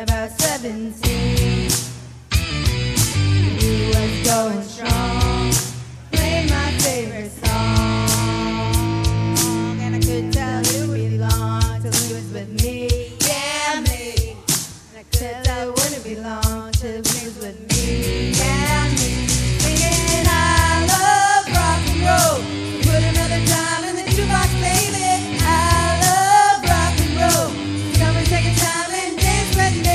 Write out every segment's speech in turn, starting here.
about 17. He was going strong, played my favorite song, and I could tell it belonged till he was with me, yeah, me. And I could tell it wouldn't be long till he was with me, yeah, me. Singing I love rock and roll, put another dime in the jukebox, baby. I love rock and roll, come and take a time and dance with me.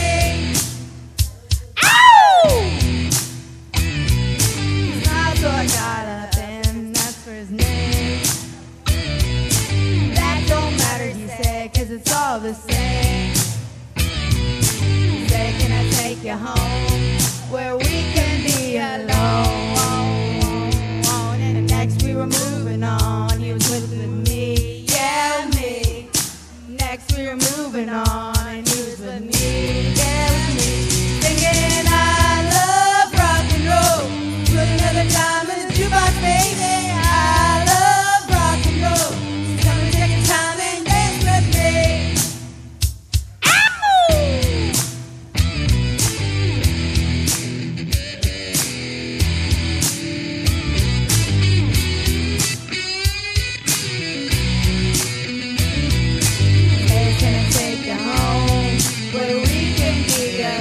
So I got up and asked for his name. That don't matter, he said, 'cause it's all the same. He said, can I take you home where we can be alone? And next we were moving on. He was with me, yeah, me. Next we were moving on, and he was with me, yeah, with me. Singing I love rock and roll, put another dime in the jukebox, baby. I love rock and roll, come and take a time and dance with me. Hey, can I take you home where we can be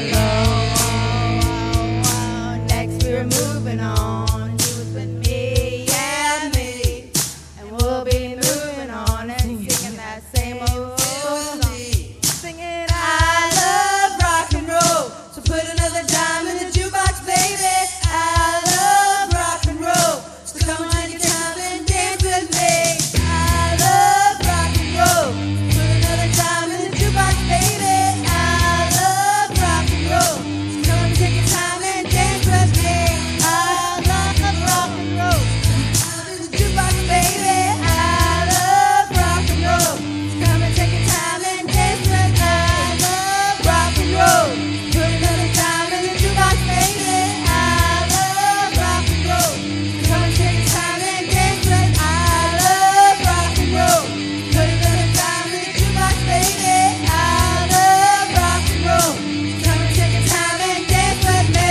alone? Next we were moving on. He was with me, yeah, me. And we'll be moving on and singing that same old song. Singing I love rock and roll, so put another dime in the jukebox, baby. I love rock and roll, so come on take your time and dance with me. I love rock and roll, put another dime in the jukebox, baby. I love rock and roll, so come on take your time and dance with me. I love rock and roll, I'm in the jukebox, baby. I love rock and roll, so come and take your time and dance with me. I love rock and roll, put another dime in the jukebox, baby. I love rock and roll, so come and take your time and dance with me. I love rock and roll, put another dime in the jukebox, baby. I love rock and roll, so come and take your time and dance with me.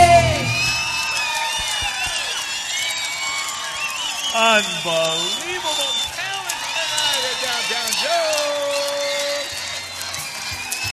Unbelievable talent.